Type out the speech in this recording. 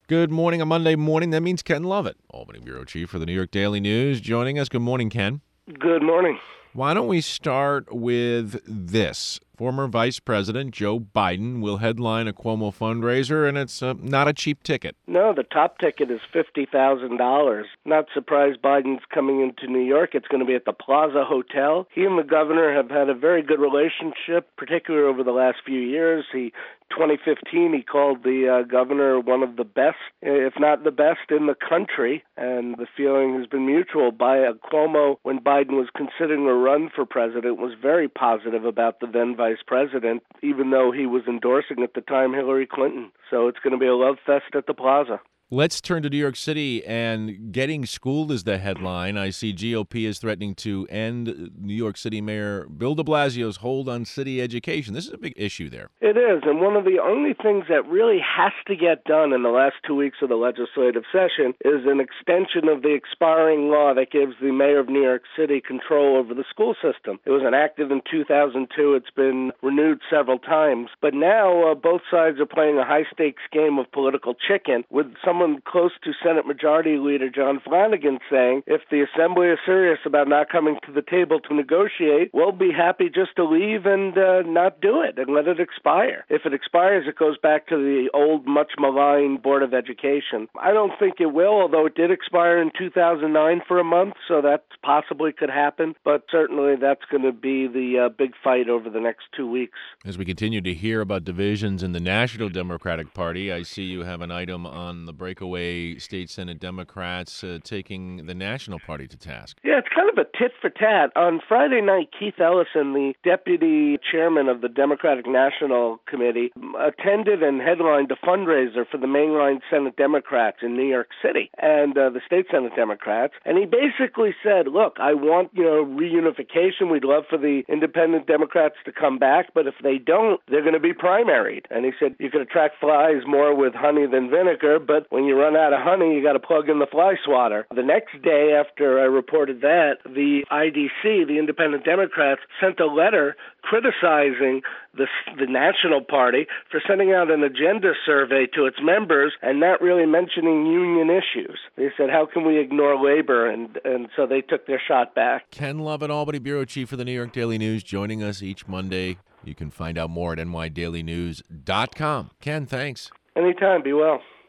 Good morning, a Monday morning. That means Ken Lovett, Albany Bureau Chief for the New York Daily News, joining us. Good morning, Ken. Good morning. Why don't we start with this? Former Vice President Joe Biden will headline a Cuomo fundraiser, and it's not a cheap ticket. No, the top ticket is $50,000. Not surprised Biden's coming into New York. It's going to be at the Plaza Hotel. He and the governor have had a very good relationship, particularly over the last few years. 2015, he called the governor one of the best, if not the best, in the country, and the feeling has been mutual. Cuomo, when Biden was considering a run for president, was very positive about the then vice president, even though he was endorsing at the time Hillary Clinton. So it's going to be a love fest at the Plaza. Let's turn to New York City, and getting schooled is the headline. I see GOP is threatening to end New York City Mayor Bill de Blasio's hold on city education. This is a big issue there. It is, and one of the only things that really has to get done in the last 2 weeks of the legislative session is an extension of the expiring law that gives the mayor of New York City control over the school system. It was enacted in 2002. It's been renewed several times. But now both sides are playing a high-stakes game of political chicken, with someone close to Senate Majority Leader John Flanagan saying, if the Assembly is serious about not coming to the table to negotiate, we'll be happy just to leave and not do it and let it expire. If it expires, it goes back to the old, much maligned Board of Education. I don't think it will, although it did expire in 2009 for a month, so that possibly could happen. But certainly that's going to be the big fight over the next 2 weeks. As we continue to hear about divisions in the National Democratic Party, I see you have an item on the breakaway state Senate Democrats taking the National Party to task. Yeah, it's kind of a tit for tat. On Friday night, Keith Ellison, the deputy chairman of the Democratic National Committee, attended and headlined a fundraiser for the mainline Senate Democrats in New York City and the state Senate Democrats. And he basically said, look, I want, reunification. We'd love for the independent Democrats to come back, but if they don't, they're going to be primaried. And he said you could attract flies more with honey than vinegar, but when you run out of honey, you got to plug in the fly swatter. The next day after I reported that, the IDC, the Independent Democrats, sent a letter criticizing the National Party for sending out an agenda survey to its members and not really mentioning union issues. They said, how can we ignore labor? And so they took their shot back. Ken Lovett, Albany Bureau Chief for the New York Daily News, joining us each Monday. You can find out more at nydailynews.com. Ken, thanks. Anytime. Be well.